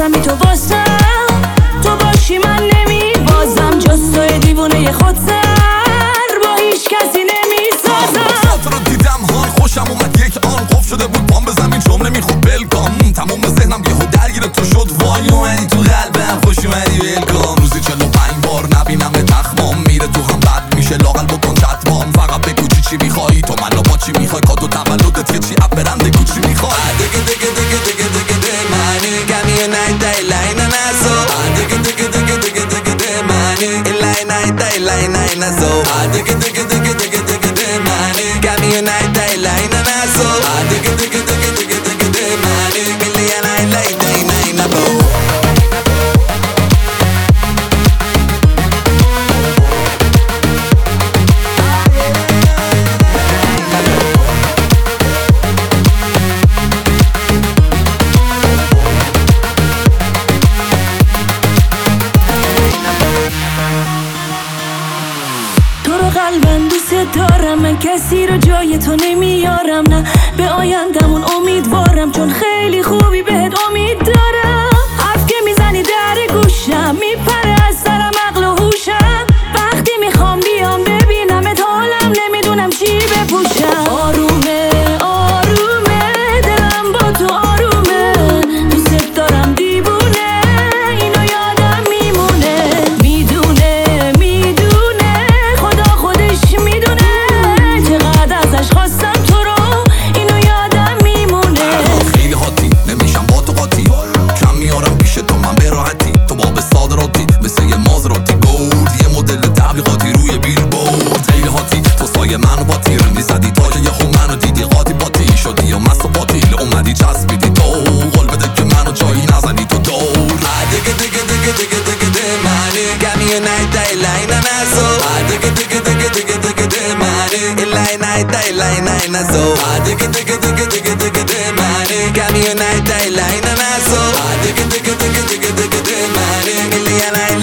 بازمی تو واسم، تو باشی من نمیبازم، جز توی دیوونه خودسر با هیچ کسی نمیسازم. خاطر رو دیدم حال خوشم اومد یک آن قف شده بود پام به زمین جمله میخواد بلکام، تموم ذهنم یهو درگیر تو شد وای اومدی تو قلبم خوش اومدی ولکام. روزی 45 بار نبینم تخمام میره تو هم بد میشه لاقل بکن چتمام، فقط بگو چی میخوایی تو منو با چی میخوای کادو تولدت که چی اپ برم بگو چی میخوای. Got me a night day line and I so digga digga digga digga digga digga money line night day line and I so digga digga digga digga digga digga money got me a night day line and I so digga digga digga digga digga digga money million night day night I go. قلبم دوست دارم، من کسی رو جای تو نمیارم، نه به آیندمون امیدوارم، چون خیلی خوبی بهت امید دارم. حرف که میزنی در گوشم میپره از سرم عقل و هوشم، وقتی میخوام بیام ببینمت حالم نمیدونم چی بپوشم. آرومه آرومه دلم با تو آرومه، دوست دارم دیوونه اینو یادم میمونه. میدونه خدا خودش میدونه چقدر ازش خواستم تو رو اینو یادم میمونه. خیلی حاطی نمیشم با تو قاطی، کم میارم پیش تو من به راحتی، تو باب صادراتی مثل یه مازراتی گورد، یه مدل تبلیغاتی روی بیلبورد. خیلی حاطی تو سایه منو با تیر میزدی تا که یهو منو دیدی قاطی باطی شدی یا مست و باطیل اومدی چسبیدی تو قول بده که منو جایی نزنی تو دور. digga digga digga digga digga digga money got me a night day line and I so digga digga digga digga digga digga money line night day line and I so digga digga digga digga digga digga money got me a night day line and I so digga digga digga digga digga digga money million